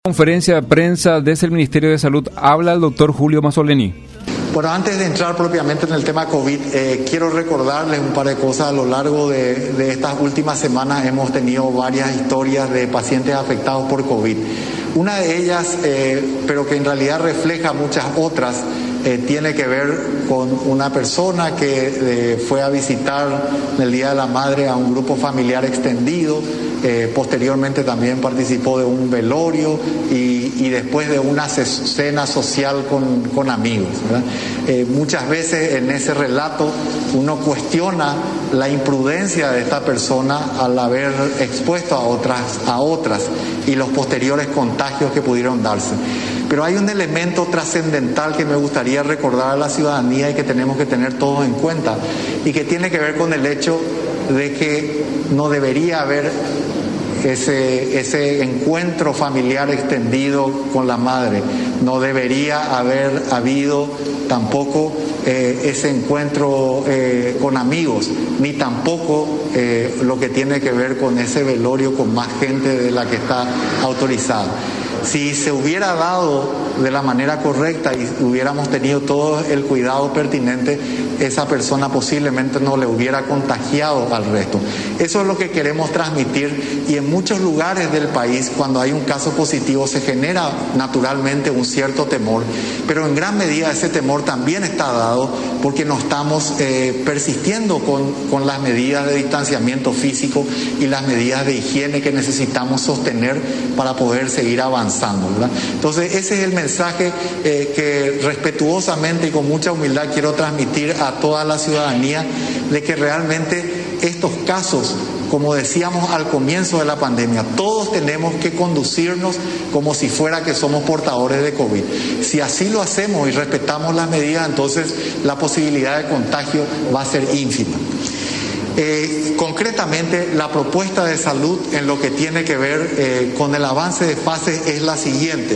Conferencia de prensa desde el Ministerio de Salud habla el doctor Julio Mazzoleni. Bueno, antes de entrar propiamente en el tema COVID, quiero recordarles un par de cosas. A lo largo de estas últimas semanas hemos tenido varias historias de pacientes afectados por COVID. Una de ellas, pero que en realidad refleja muchas otras, tiene que ver con una persona que fue a visitar en el Día de la Madre a un grupo familiar extendido. Posteriormente también participó de un velorio y después de una cena social con amigos, ¿verdad? Muchas veces en ese relato uno cuestiona la imprudencia de esta persona al haber expuesto a otras y los posteriores contagios que pudieron darse. Pero hay un elemento trascendental que me gustaría recordar a la ciudadanía y que tenemos que tener todos en cuenta, y que tiene que ver con el hecho de que no debería haber ese encuentro familiar extendido con la madre. No debería haber habido tampoco ese encuentro con amigos, ni tampoco lo que tiene que ver con ese velorio con más gente de la que está autorizada. Si se hubiera dado de la manera correcta y hubiéramos tenido todo el cuidado pertinente, esa persona posiblemente no le hubiera contagiado al resto. Eso es lo que queremos transmitir, y en muchos lugares del país, cuando hay un caso positivo, se genera naturalmente un cierto temor, pero en gran medida ese temor también está dado porque no estamos persistiendo con las medidas de distanciamiento físico y las medidas de higiene que necesitamos sostener para poder seguir avanzando, ¿verdad? Entonces ese es el mensaje que respetuosamente y con mucha humildad quiero transmitir a toda la ciudadanía, de que realmente estos casos, como decíamos al comienzo de la pandemia, todos tenemos que conducirnos como si fuera que somos portadores de COVID. Si así lo hacemos y respetamos las medidas, entonces la posibilidad de contagio va a ser ínfima. Concretamente, la propuesta de salud en lo que tiene que ver con el avance de fases es la siguiente.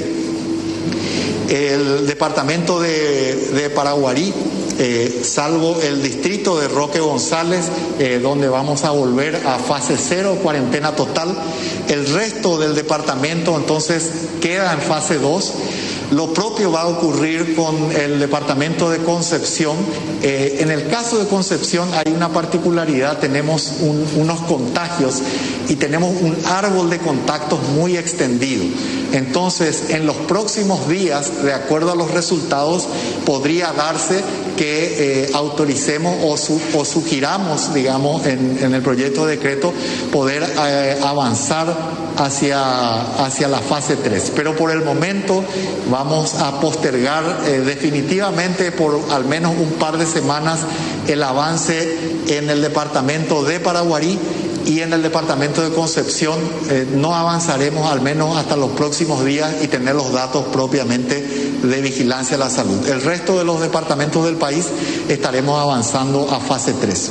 El departamento de Paraguarí, salvo el distrito de Roque González, donde vamos a volver a fase 0, cuarentena total, el resto del departamento entonces queda en fase 2. Lo propio va a ocurrir con el departamento de Concepción. En el caso de Concepción hay una particularidad: tenemos unos contagios y tenemos un árbol de contactos muy extendido. Entonces, en los próximos días, de acuerdo a los resultados, podría darse que autoricemos o sugiramos, digamos, en el proyecto de decreto, poder avanzar hacia la fase 3. Pero por el momento vamos a postergar definitivamente por al menos un par de semanas el avance en el departamento de Paraguarí, y en el departamento de Concepción no avanzaremos al menos hasta los próximos días y tener los datos propiamente de vigilancia de la salud. El resto de los departamentos del país estaremos avanzando a fase 3.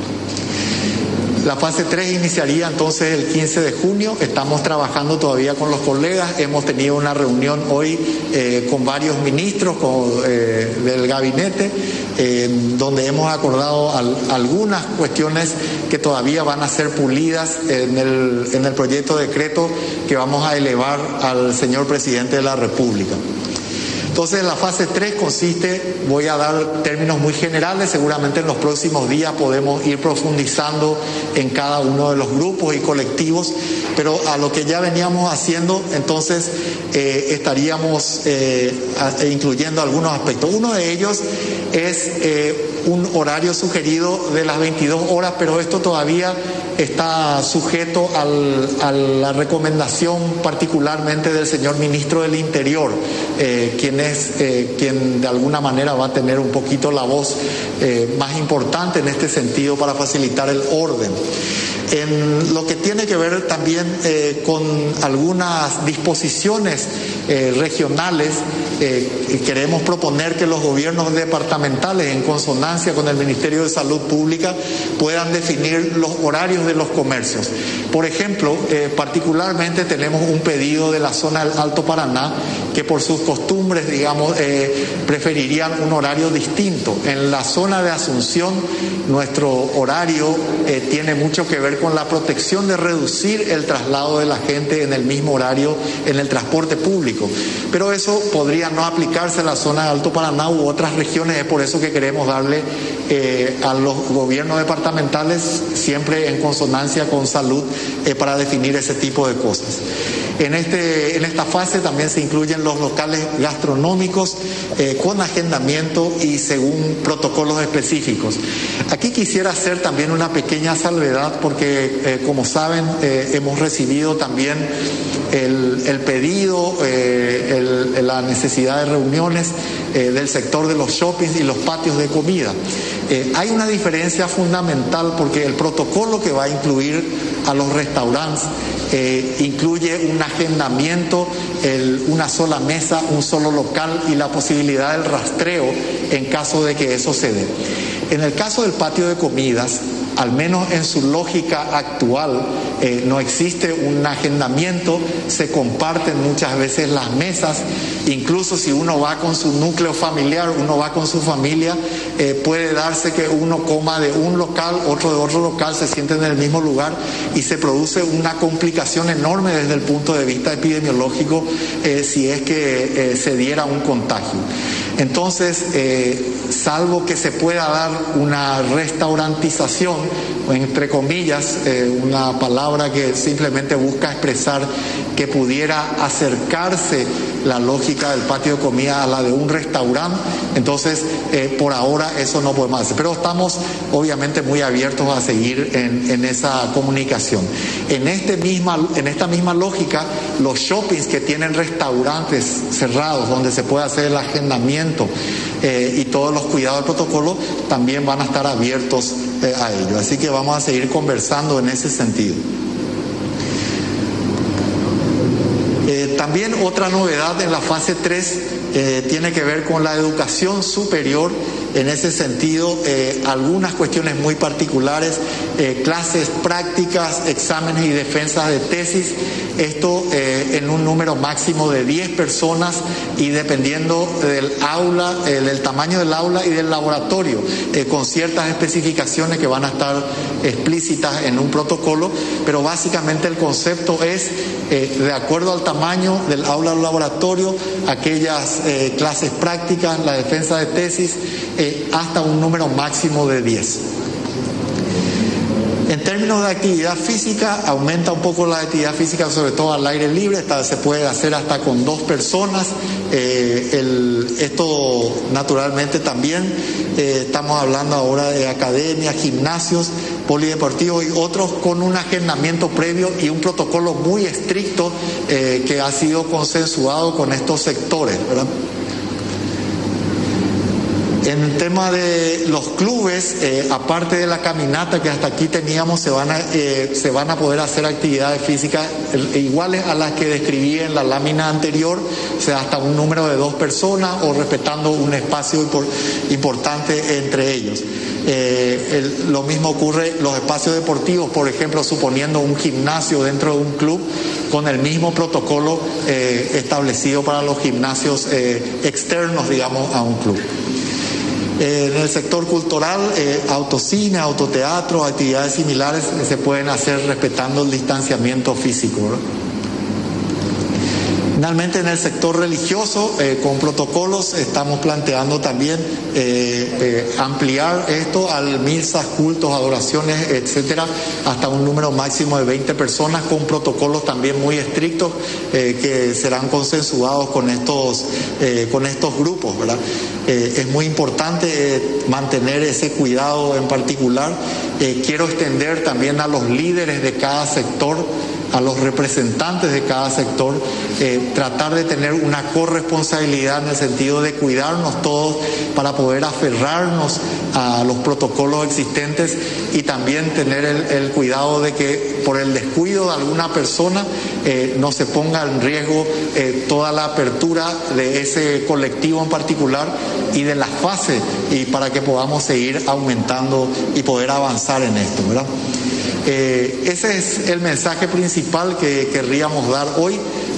La fase 3 iniciaría entonces el 15 de junio. Estamos trabajando todavía con los colegas. Hemos tenido una reunión hoy con varios ministros del gabinete, donde hemos acordado algunas cuestiones que todavía van a ser pulidas en el proyecto de decreto que vamos a elevar al señor presidente de la República. Entonces la fase 3 consiste, voy a dar términos muy generales, seguramente en los próximos días podemos ir profundizando en cada uno de los grupos y colectivos, pero a lo que ya veníamos haciendo, entonces estaríamos incluyendo algunos aspectos. Uno de ellos es un horario sugerido de las 22 horas, pero esto todavía está sujeto a la recomendación particularmente del señor ministro del Interior, quien de alguna manera va a tener un poquito la voz más importante en este sentido para facilitar el orden. En lo que tiene que ver también con algunas disposiciones regionales, queremos proponer que los gobiernos departamentales, en consonancia con el Ministerio de Salud Pública, puedan definir los horarios de los comercios. Por ejemplo, particularmente tenemos un pedido de la zona del Alto Paraná que por sus costumbres, digamos, preferirían un horario distinto. En la zona de Asunción, nuestro horario tiene mucho que ver con la protección de reducir el traslado de la gente en el mismo horario en el transporte público. Pero eso podría no aplicarse en la zona de Alto Paraná u otras regiones. Es por eso que queremos darle a los gobiernos departamentales, siempre en consonancia con salud, para definir ese tipo de cosas. En esta fase también se incluyen los locales gastronómicos con agendamiento y según protocolos específicos. Aquí quisiera hacer también una pequeña salvedad porque, como saben, hemos recibido también el pedido, la necesidad de reuniones del sector de los shoppings y los patios de comida. Hay una diferencia fundamental porque el protocolo que va a incluir a los restaurantes incluye un agendamiento, una sola mesa, un solo local y la posibilidad del rastreo en caso de que eso se dé. En el caso del patio de comidas, al menos en su lógica actual, no existe un agendamiento, se comparten muchas veces las mesas, incluso si uno va con su núcleo familiar, uno va con su familia, puede darse que uno coma de un local, otro de otro local, se sienten en el mismo lugar y se produce una complicación enorme desde el punto de vista epidemiológico si es que se diera un contagio. Entonces, salvo que se pueda dar una restaurantización, entre comillas, una palabra que simplemente busca expresar que pudiera acercarse la lógica del patio de comida a la de un restaurante, entonces por ahora eso no podemos hacer, pero estamos obviamente muy abiertos a seguir en esa comunicación. En esta misma lógica, los shoppings que tienen restaurantes cerrados donde se puede hacer el agendamiento y todos los cuidados del protocolo también van a estar abiertos a ello, así que vamos a seguir conversando en ese sentido. También otra novedad en la fase 3 tiene que ver con la educación superior. En ese sentido, algunas cuestiones muy particulares, clases prácticas, exámenes y defensas de tesis, esto en un número máximo de 10 personas y dependiendo del aula, del tamaño del aula y del laboratorio, con ciertas especificaciones que van a estar explícitas en un protocolo, pero básicamente el concepto es, de acuerdo al tamaño del aula o laboratorio, aquellas clases prácticas, la defensa de tesis, hasta un número máximo de 10. En términos de actividad física, aumenta un poco la actividad física, sobre todo al aire libre, se puede hacer hasta con 2 personas. Esto naturalmente también, estamos hablando ahora de academias, gimnasios, polideportivos y otros con un agendamiento previo y un protocolo muy estricto que ha sido consensuado con estos sectores, ¿verdad? En el tema de los clubes, aparte de la caminata que hasta aquí teníamos, se van a poder hacer actividades físicas iguales a las que describí en la lámina anterior, o sea, hasta un número de 2 personas o respetando un espacio importante entre ellos. Lo mismo ocurre los espacios deportivos, por ejemplo, suponiendo un gimnasio dentro de un club, con el mismo protocolo establecido para los gimnasios externos, digamos, a un club. En el sector cultural, autocine, autoteatro, actividades similares se pueden hacer respetando el distanciamiento físico, ¿verdad? Finalmente, en el sector religioso, con protocolos, estamos planteando también ampliar esto a misas, cultos, adoraciones, etcétera, hasta un número máximo de 20 personas, con protocolos también muy estrictos que serán consensuados con estos grupos, ¿verdad? Es muy importante mantener ese cuidado en particular. Quiero extender también a los líderes de cada sector, a los representantes de cada sector, tratar de tener una corresponsabilidad en el sentido de cuidarnos todos para poder aferrarnos a los protocolos existentes y también tener el cuidado de que por el descuido de alguna persona no se ponga en riesgo toda la apertura de ese colectivo en particular y de las fases, y para que podamos seguir aumentando y poder avanzar en esto, ¿verdad? Ese es el mensaje principal que querríamos dar hoy.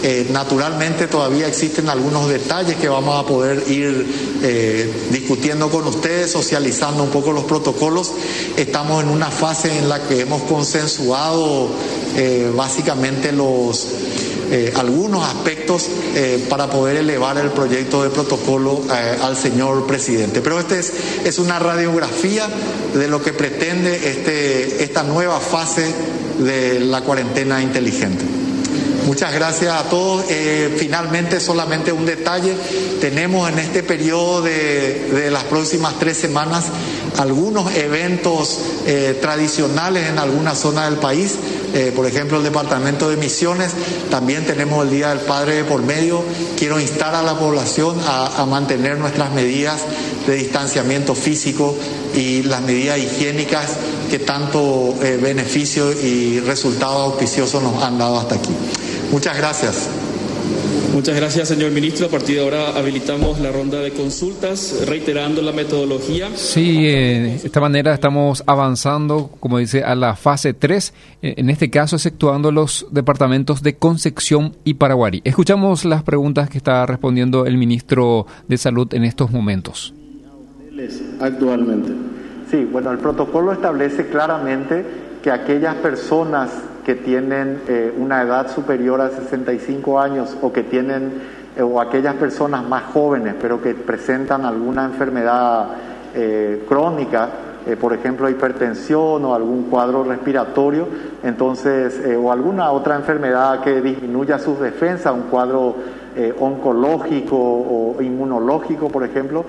Naturalmente todavía existen algunos detalles que vamos a poder ir discutiendo con ustedes, socializando un poco los protocolos. Estamos en una fase en la que hemos consensuado básicamente algunos aspectos para poder elevar el proyecto de protocolo al señor presidente. Pero es una radiografía de lo que pretende esta nueva fase de la cuarentena inteligente. Muchas gracias a todos. Finalmente, solamente un detalle. Tenemos en este periodo de las próximas 3 semanas algunos eventos tradicionales en algunas zonas del país. Por ejemplo, el departamento de Misiones. También tenemos el Día del Padre de por medio. Quiero instar a la población a mantener nuestras medidas de distanciamiento físico y las medidas higiénicas que tanto beneficio y resultados auspiciosos nos han dado hasta aquí. Muchas gracias. Muchas gracias, señor ministro. A partir de ahora habilitamos la ronda de consultas, reiterando la metodología. Sí, de esta manera estamos avanzando, como dice, a la fase 3, en este caso exceptuando los departamentos de Concepción y Paraguarí. Escuchamos las preguntas que está respondiendo el ministro de Salud en estos momentos. Actualmente. Sí, bueno, el protocolo establece claramente que aquellas personas que tienen una edad superior a 65 años o que tienen o aquellas personas más jóvenes pero que presentan alguna enfermedad crónica, por ejemplo hipertensión o algún cuadro respiratorio, entonces o alguna otra enfermedad que disminuya sus defensas, un cuadro oncológico o inmunológico, por ejemplo,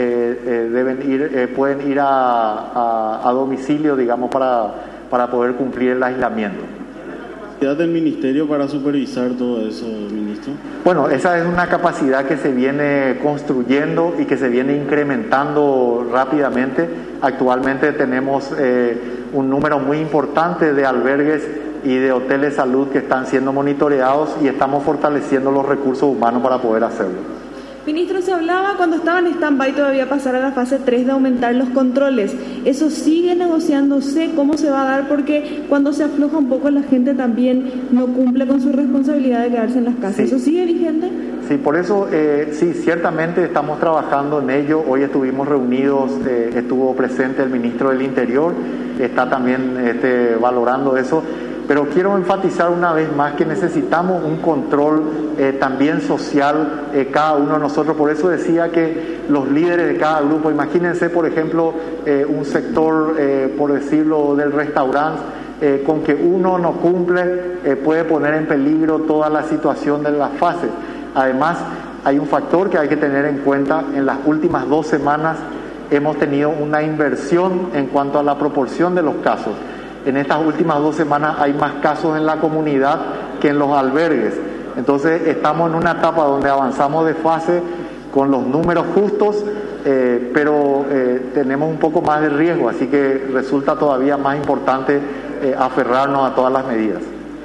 pueden ir a domicilio, digamos, para poder cumplir el aislamiento. ¿La capacidad del ministerio para supervisar todo eso, ministro? Bueno, esa es una capacidad que se viene construyendo y que se viene incrementando rápidamente. Actualmente tenemos un número muy importante de albergues y de hoteles de salud que están siendo monitoreados y estamos fortaleciendo los recursos humanos para poder hacerlo. Ministro, se hablaba cuando estaba en stand-by todavía pasar a la fase 3 de aumentar los controles. ¿Eso sigue negociándose? ¿Cómo se va a dar? Porque cuando se afloja un poco la gente también no cumple con su responsabilidad de quedarse en las casas. Sí. ¿Eso sigue vigente? Sí, por eso, sí, ciertamente estamos trabajando en ello. Hoy estuvimos reunidos, estuvo presente el ministro del Interior, está también valorando eso. Pero quiero enfatizar una vez más que necesitamos un control también social cada uno de nosotros. Por eso decía que los líderes de cada grupo, imagínense por ejemplo un sector, por decirlo, del restaurante, con que uno no cumple puede poner en peligro toda la situación de las fases. Además, hay un factor que hay que tener en cuenta. En las últimas 2 semanas hemos tenido una inversión en cuanto a la proporción de los casos. En estas últimas 2 semanas hay más casos en la comunidad que en los albergues. Entonces estamos en una etapa donde avanzamos de fase con los números justos, pero tenemos un poco más de riesgo, así que resulta todavía más importante aferrarnos a todas las medidas.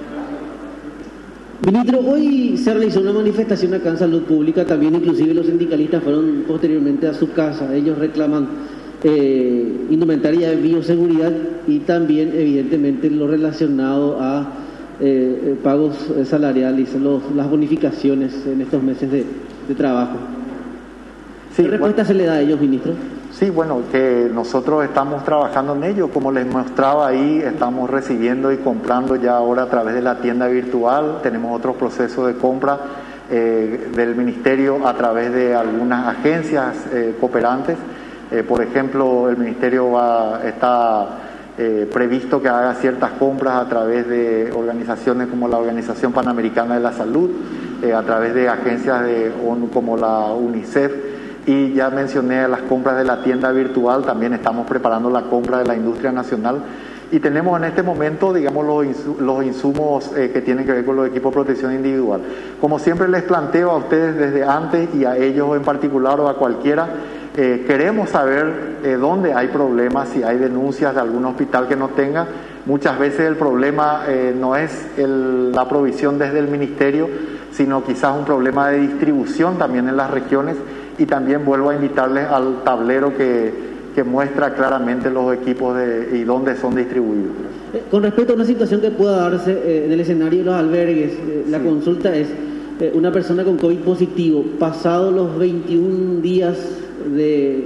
Ministro, hoy se realizó una manifestación acá en Salud Pública, también inclusive los sindicalistas fueron posteriormente a su casa. Ellos reclaman indumentaria de bioseguridad y también evidentemente lo relacionado a pagos salariales, las bonificaciones en estos meses de trabajo. Sí, ¿qué respuesta se le da a ellos, ministro? Sí, bueno, que nosotros estamos trabajando en ello, como les mostraba ahí, estamos recibiendo y comprando ya ahora a través de la tienda virtual, tenemos otros procesos de compra del ministerio a través de algunas agencias cooperantes. Por ejemplo, el ministerio está previsto que haga ciertas compras a través de organizaciones como la Organización Panamericana de la Salud, a través de agencias de ONU como la UNICEF, y ya mencioné las compras de la tienda virtual. También estamos preparando la compra de la industria nacional y tenemos en este momento, digamos, los insumos que tienen que ver con los equipos de protección individual. Como siempre les planteo a ustedes desde antes y a ellos en particular o a cualquiera, queremos saber dónde hay problemas, si hay denuncias de algún hospital que no tenga. Muchas veces el problema no es la provisión desde el ministerio, sino quizás un problema de distribución también en las regiones. Y también vuelvo a invitarles al tablero que muestra claramente los equipos y dónde son distribuidos. Con respecto a una situación que pueda darse en el escenario de los albergues, la consulta es una persona con COVID positivo, pasado los 21 días de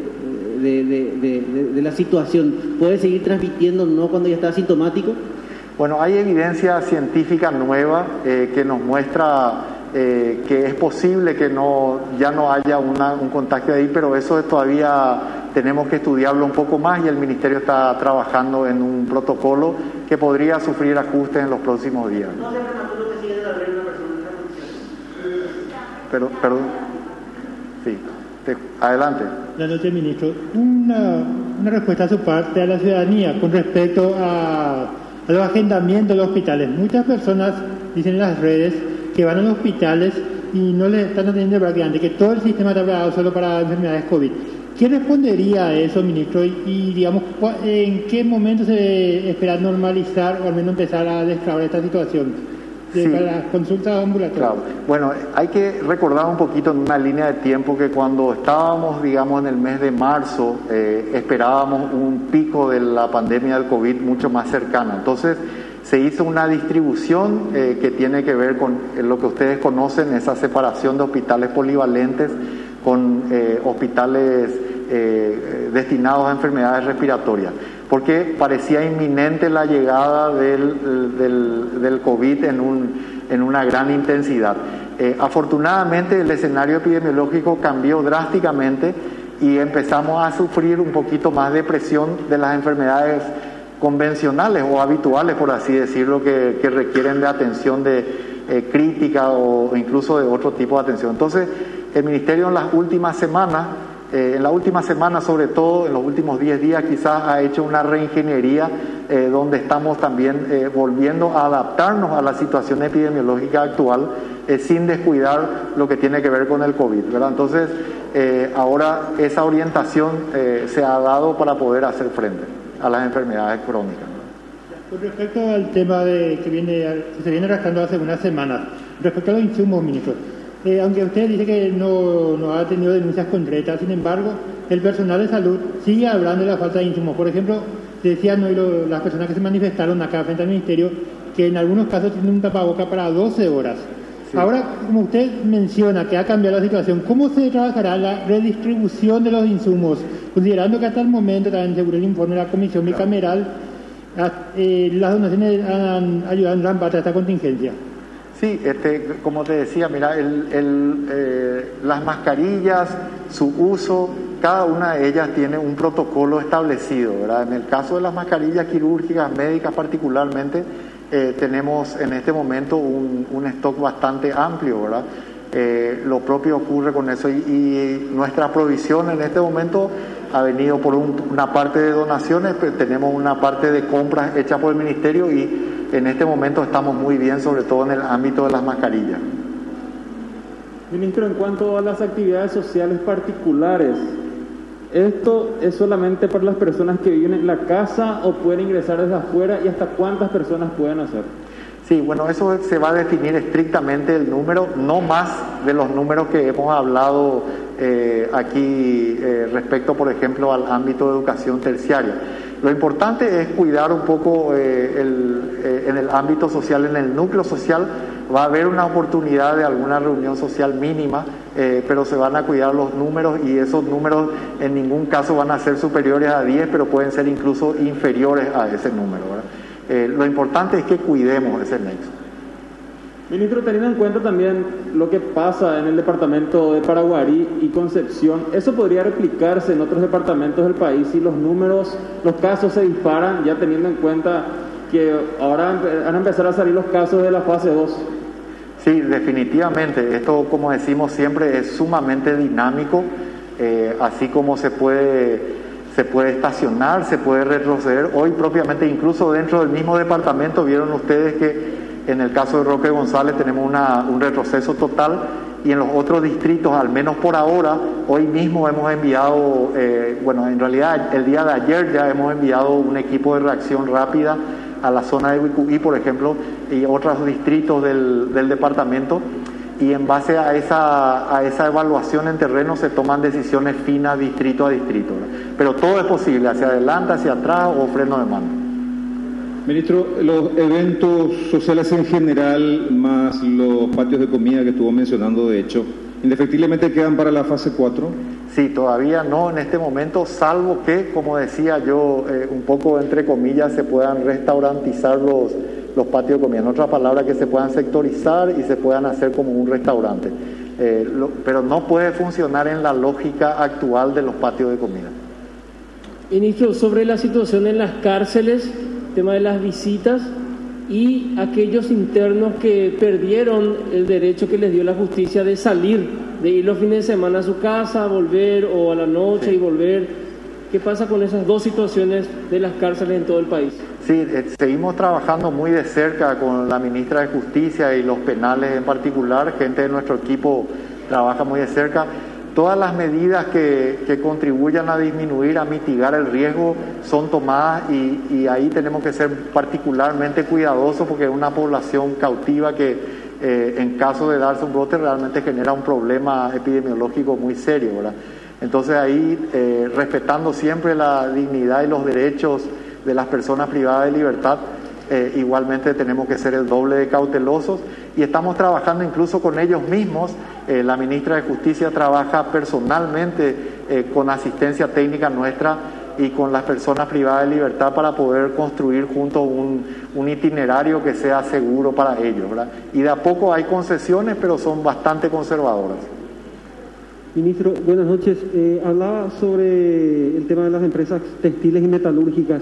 la situación, ¿puede seguir transmitiendo no cuando ya está asintomático? Bueno, hay evidencia científica nueva que nos muestra que es posible que ya no haya un contagio ahí, pero eso todavía tenemos que estudiarlo un poco más y el Ministerio está trabajando en un protocolo que podría sufrir ajustes en los próximos días. No sea prematuro que siga en la red una persona en esta condición. Perdón. Sí. Adelante. Buenas noches, ministro. Una respuesta a su parte a la ciudadanía con respecto a los agendamientos de los hospitales. Muchas personas dicen en las redes que van a los hospitales y no les están atendiendo prácticamente, que todo el sistema está preparado solo para enfermedades COVID. ¿Qué respondería a eso, ministro? Y digamos, ¿en qué momento se espera normalizar o al menos empezar a destrabar esta situación para las consultas ambulatorias? Claro. Bueno, hay que recordar un poquito en una línea de tiempo que cuando estábamos, digamos, en el mes de marzo, esperábamos un pico de la pandemia del COVID mucho más cercana. Entonces, se hizo una distribución que tiene que ver con lo que ustedes conocen, esa separación de hospitales polivalentes con hospitales destinados a enfermedades respiratorias, porque parecía inminente la llegada del COVID en una gran intensidad. Afortunadamente el escenario epidemiológico cambió drásticamente y empezamos a sufrir un poquito más de presión de las enfermedades convencionales o habituales, por así decirlo, que requieren de atención crítica o incluso de otro tipo de atención. Entonces, el Ministerio en las últimas semanas, sobre todo en los últimos 10 días, quizás ha hecho una reingeniería donde estamos también volviendo a adaptarnos a la situación epidemiológica actual sin descuidar lo que tiene que ver con el COVID, ¿verdad? Entonces, ahora esa orientación se ha dado para poder hacer frente a las enfermedades crónicas. Con respecto al tema que se viene arrastrando hace unas semanas, respecto a los insumos, ministro, aunque usted dice que no ha tenido denuncias concretas, sin embargo, el personal de salud sigue hablando de la falta de insumos. Por ejemplo, decían hoy las personas que se manifestaron acá frente al Ministerio que en algunos casos tienen un tapaboca para 12 horas. Sí. Ahora, como usted menciona que ha cambiado la situación, ¿cómo se trabajará la redistribución de los insumos? Considerando que hasta el momento, también según el informe de la Comisión Bicameral, las donaciones han ayudado en gran parte a esta contingencia. Sí, como te decía, mira, las mascarillas, su uso, cada una de ellas tiene un protocolo establecido, ¿verdad? En el caso de las mascarillas quirúrgicas, médicas particularmente, tenemos en este momento un stock bastante amplio, ¿verdad? Lo propio ocurre con eso y nuestra provisión en este momento ha venido por una parte de donaciones, pero tenemos una parte de compras hechas por el Ministerio y en este momento estamos muy bien, sobre todo en el ámbito de las mascarillas. Ministro, en cuanto a las actividades sociales particulares, ¿esto es solamente para las personas que viven en la casa o pueden ingresar desde afuera y hasta cuántas personas pueden hacer? Sí, bueno, eso se va a definir estrictamente el número, no más de los números que hemos hablado aquí respecto, por ejemplo, al ámbito de educación terciaria. Lo importante es cuidar un poco en el ámbito social, en el núcleo social. Va a haber una oportunidad de alguna reunión social mínima, pero se van a cuidar los números y esos números en ningún caso van a ser superiores a 10, pero pueden ser incluso inferiores a ese número, ¿verdad? Lo importante es que cuidemos ese nexo. Ministro, teniendo en cuenta también lo que pasa en el departamento de Paraguarí y Concepción, ¿eso podría replicarse en otros departamentos del país si los casos se disparan, ya teniendo en cuenta que ahora van a empezar a salir los casos de la fase 2? Sí, definitivamente. Esto, como decimos siempre, es sumamente dinámico, así como se puede estacionar, se puede retroceder. Hoy propiamente, incluso dentro del mismo departamento, vieron ustedes que en el caso de Roque González tenemos un retroceso total y en los otros distritos, al menos por ahora, hoy mismo hemos enviado, en realidad el día de ayer ya hemos enviado un equipo de reacción rápida a la zona de Bicuí, por ejemplo, y otros distritos del departamento, y en base a esa evaluación en terreno se toman decisiones finas distrito a distrito, ¿verdad? Pero todo es posible, hacia adelante, hacia atrás o freno de mano. Ministro, los eventos sociales en general, más los patios de comida que estuvo mencionando, de hecho, ¿indefectiblemente quedan para la fase 4? Sí, todavía no en este momento, salvo que, como decía yo, un poco entre comillas, se puedan restaurantizar los patios de comida. En otras palabras, que se puedan sectorizar y se puedan hacer como un restaurante. Pero no puede funcionar en la lógica actual de los patios de comida. Ministro, sobre la situación en las cárceles, tema de las visitas y aquellos internos que perdieron el derecho que les dio la justicia de salir, de ir los fines de semana a su casa, volver, o a la noche y volver. ¿Qué pasa con esas dos situaciones de las cárceles en todo el país? Sí, seguimos trabajando muy de cerca con la ministra de Justicia y los penales en particular. Gente de nuestro equipo trabaja muy de cerca. Todas las medidas que contribuyan a disminuir, a mitigar el riesgo son tomadas y ahí tenemos que ser particularmente cuidadosos porque es una población cautiva que en caso de darse un brote realmente genera un problema epidemiológico muy serio, ¿verdad? Entonces ahí, respetando siempre la dignidad y los derechos de las personas privadas de libertad, igualmente tenemos que ser el doble de cautelosos y estamos trabajando incluso con ellos mismos. La ministra de Justicia trabaja personalmente con asistencia técnica nuestra y con las personas privadas de libertad para poder construir juntos un itinerario que sea seguro para ellos, ¿verdad? Y de a poco hay concesiones, pero son bastante conservadoras. Ministro, buenas noches. Hablaba sobre el tema de las empresas textiles y metalúrgicas.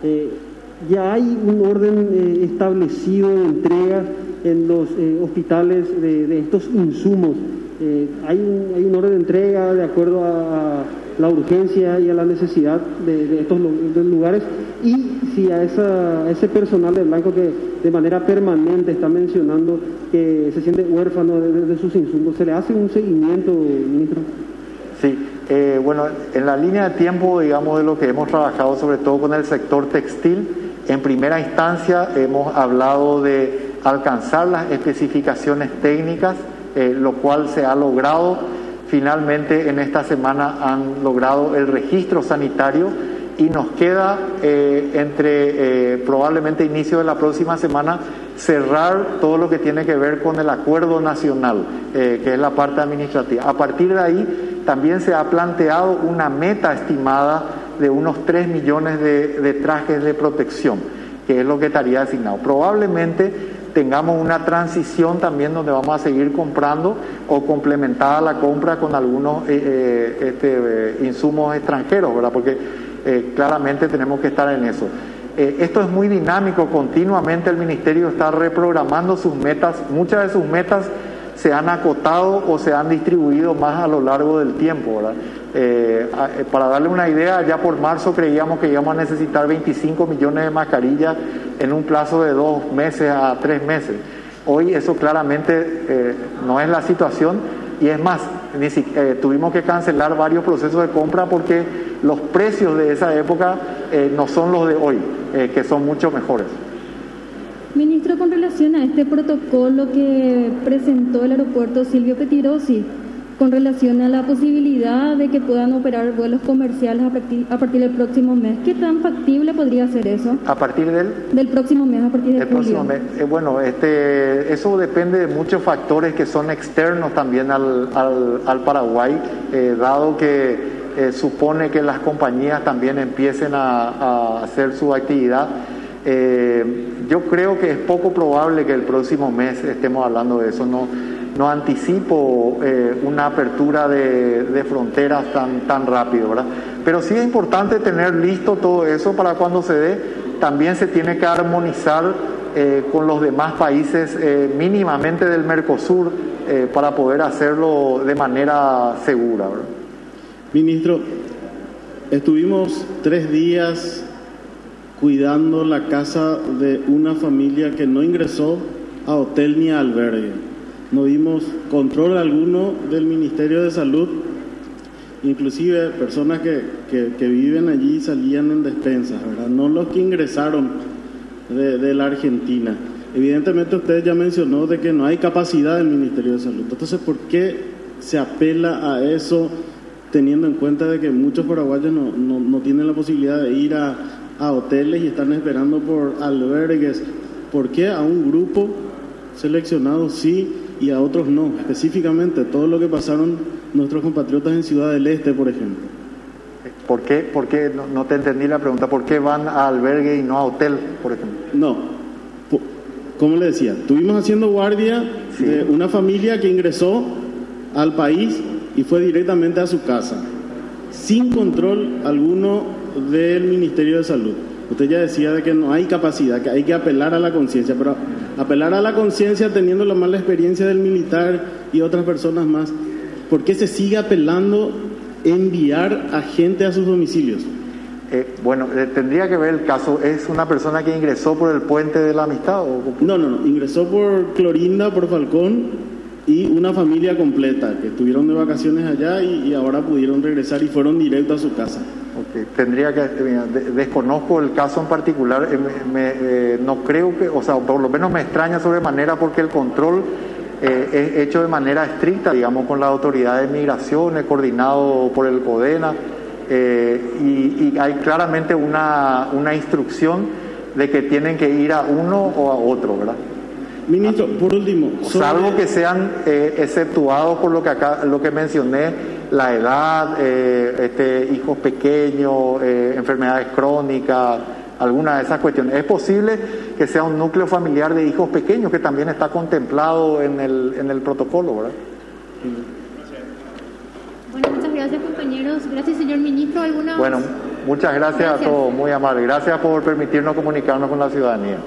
¿Ya hay un orden establecido de entrega en los hospitales de estos insumos? ¿Hay un orden de entrega de acuerdo a la urgencia y a la necesidad de estos lugares? Y si a ese personal de Blanco que de manera permanente está mencionando que se siente huérfano de sus insumos, ¿se le hace un seguimiento, ministro? Sí, bueno, en la línea de tiempo, digamos, de lo que hemos trabajado sobre todo con el sector textil, en primera instancia hemos hablado de alcanzar las especificaciones técnicas, lo cual se ha logrado. Finalmente en esta semana han logrado el registro sanitario y nos queda entre probablemente inicio de la próxima semana cerrar todo lo que tiene que ver con el acuerdo nacional, que es la parte administrativa. A partir de ahí también se ha planteado una meta estimada de unos 3 millones de trajes de protección, que es lo que estaría asignado. Probablemente tengamos una transición también donde vamos a seguir comprando o complementada la compra con algunos insumos extranjeros, ¿verdad? Porque claramente tenemos que estar en eso. Esto es muy dinámico, continuamente el Ministerio está reprogramando sus metas, muchas de sus metas se han acotado o se han distribuido más a lo largo del tiempo, ¿verdad? Para darle una idea, ya por marzo creíamos que íbamos a necesitar 25 millones de mascarillas en un plazo de 2 meses a 3 meses. Hoy eso claramente no es la situación y es más, tuvimos que cancelar varios procesos de compra porque los precios de esa época no son los de hoy, que son mucho mejores. Ministro, con relación a este protocolo que presentó el aeropuerto Silvio Pettirossi, con relación a la posibilidad de que puedan operar vuelos comerciales a partir del próximo mes, ¿qué tan factible podría ser eso? ¿A partir del próximo mes, a partir de julio? Bueno, eso depende de muchos factores que son externos también al Paraguay, dado que supone que las compañías también empiecen a hacer su actividad. Yo creo que es poco probable que el próximo mes estemos hablando de eso. No anticipo una apertura de fronteras tan rápido, ¿verdad? Pero sí es importante tener listo todo eso para cuando se dé. También se tiene que armonizar con los demás países mínimamente del Mercosur para poder hacerlo de manera segura, ¿verdad? Ministro, estuvimos 3 días cuidando la casa de una familia que no ingresó a hotel ni a albergue. No vimos control alguno del Ministerio de Salud, inclusive personas que viven allí salían en despensas, ¿verdad? No los que ingresaron de la Argentina. Evidentemente usted ya mencionó de que no hay capacidad del Ministerio de Salud. Entonces, ¿por qué se apela a eso teniendo en cuenta de que muchos paraguayos no tienen la posibilidad de ir a a hoteles y están esperando por albergues. ¿Por qué a un grupo seleccionado sí y a otros no? Específicamente, todo lo que pasaron nuestros compatriotas en Ciudad del Este, por ejemplo. ¿Por qué? No te entendí la pregunta. ¿Por qué van a albergue y no a hotel, por ejemplo? No, como le decía, estuvimos haciendo guardia de una familia que ingresó al país y fue directamente a su casa, sin control alguno del Ministerio de Salud. Usted ya decía de que no hay capacidad, que hay que apelar a la conciencia, pero apelar a la conciencia teniendo la mala experiencia del militar y otras personas más, ¿por qué se sigue apelando enviar a gente a sus domicilios? Tendría que ver el caso. ¿Es una persona que ingresó por el Puente de la Amistad? No, ingresó por Clorinda, por Falcón, y una familia completa que estuvieron de vacaciones allá y ahora pudieron regresar y fueron directo a su casa. Okay. Desconozco el caso en particular, no creo que, o sea, por lo menos me extraña sobremanera porque el control es hecho de manera estricta, digamos, con la autoridad de migraciones, coordinado por el CODENA, y hay claramente una instrucción de que tienen que ir a uno o a otro, ¿verdad? Ministro, por último, salvo que sean exceptuados por lo que mencioné, la edad, hijos pequeños, enfermedades crónicas, alguna de esas cuestiones. Es posible que sea un núcleo familiar de hijos pequeños que también está contemplado en el protocolo, ¿verdad? Bueno, muchas gracias, compañeros. Gracias, señor ministro. Bueno, muchas gracias a todos, muy amable. Gracias por permitirnos comunicarnos con la ciudadanía.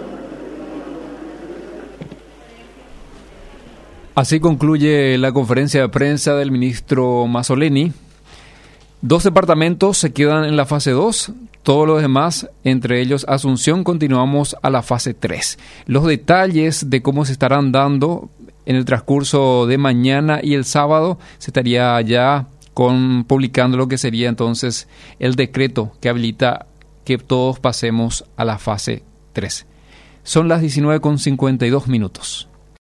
Así concluye la conferencia de prensa del ministro Mazzoleni. 2 departamentos se quedan en la fase 2. Todos los demás, entre ellos Asunción, continuamos a la fase 3. Los detalles de cómo se estarán dando en el transcurso de mañana y el sábado se estaría ya publicando lo que sería entonces el decreto que habilita que todos pasemos a la fase 3. Son las 19:52 minutos.